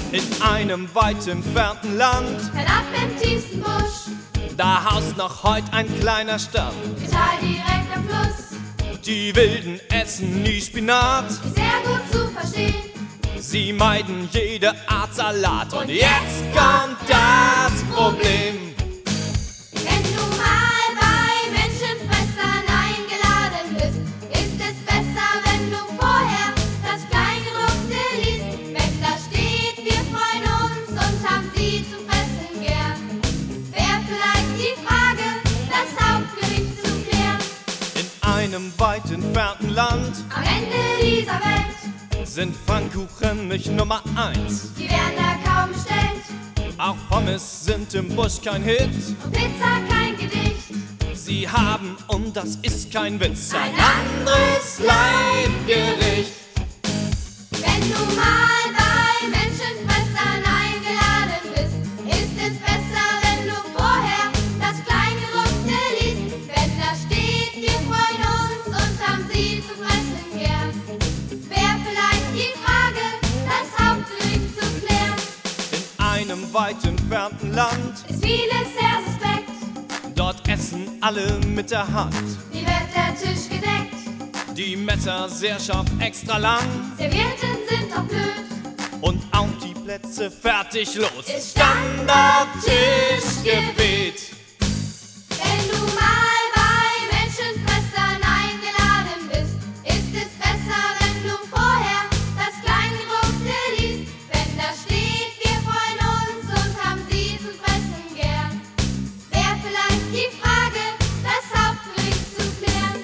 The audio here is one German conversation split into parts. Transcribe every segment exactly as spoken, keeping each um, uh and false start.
In einem weit entfernten Land, fernab im tiefsten Busch, da haust noch heut ein kleiner Stamm. Tal direkt am Fluss. Die Wilden essen nie Spinat, Ist sehr gut zu verstehen. sie meiden jede Art Salat. Und jetzt kommt das Problem. Wenn du mal bei Menschenfressern eingeladen bist, ist es besser, wenn du vorher das Kleingedruckte liest. Wenn da steht, wir freuen uns und haben sie zu fressen gern, wäre vielleicht die Frage, das Hauptgericht zu klären. In einem weit entfernten Land Am Ende dieser Welt sind Pfannkuchen nicht Nummer eins. Die werden da kaum bestellt Auch Pommes sind im Busch kein Hit. und Pizza kein Gedicht. Sie haben, und das ist kein Witz, ein Ein anderes Leibgericht. Wenn du mal bei Menschenfressern eingeladen bist, ist es besser, wenn du vorher das Kleingedruckte liest. Wenn da steht, wir freuen uns und haben sie zu fressen gern, wäre vielleicht die Frage, das Hauptgericht zu klären. In einem weit entfernten Land, Ist vieles sehr suspekt, dort essen alle mit der Hand. wie wird der Tisch gedeckt? Die Messer sehr scharf, extra lang Servierten sind doch blöd. und auch die Plätze fertig los. Ist Standardtischgebet. Wenn du mal bei Menschenfressern eingeladen bist, ist es besser, wenn du vorher das Kleingedruckte liest. Wenn da steht, wir freuen uns und haben sie zu fressen gern, wäre vielleicht die Frage, das Hauptgericht zu klären.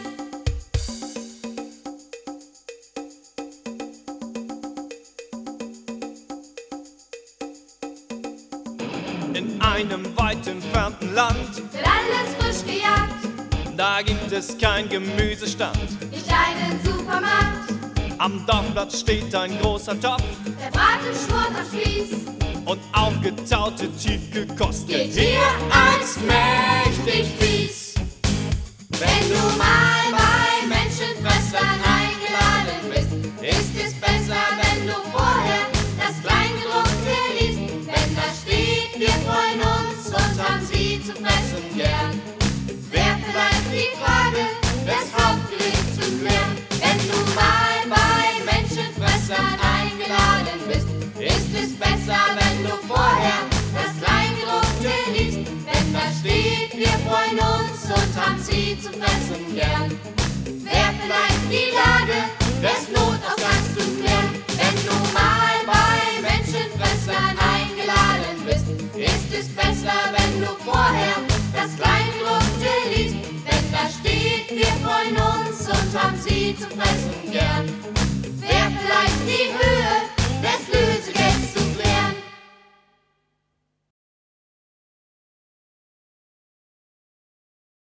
In einem weit entfernten Land, Wird alles frisch gejagt, da gibt es kein Gemüsestand. nicht einen Supermarkt. Am Dorfplatz steht ein großer Topf Der Braten schmort am Spieß, und aufgetaute Tiefkühlkost geht gilt hier als mächtig fies. Wenn du mal bei Menschenfressern eingeladen bist, ist es besser, wenn du vorher das Kleingedruckte liest. Wenn da steht, wir freuen uns und haben sie zu fressen gern, wäre vielleicht die Frage, das Hauptgericht zu klären. Wenn du mal bei Menschenfressern eingeladen bist, ist es besser, wenn du vorher das Kleingedruckte liest. Wenn da steht, wir freuen uns und haben sie zu fressen gern, wäre vielleicht die Lage des Notausgangs zu klären. Wenn du mal bei Menschenfressern eingeladen bist, ist es besser, wenn du vorher das Kleingedruckte liest. Wenn da steht, wir freuen uns und haben sie zu fressen gern,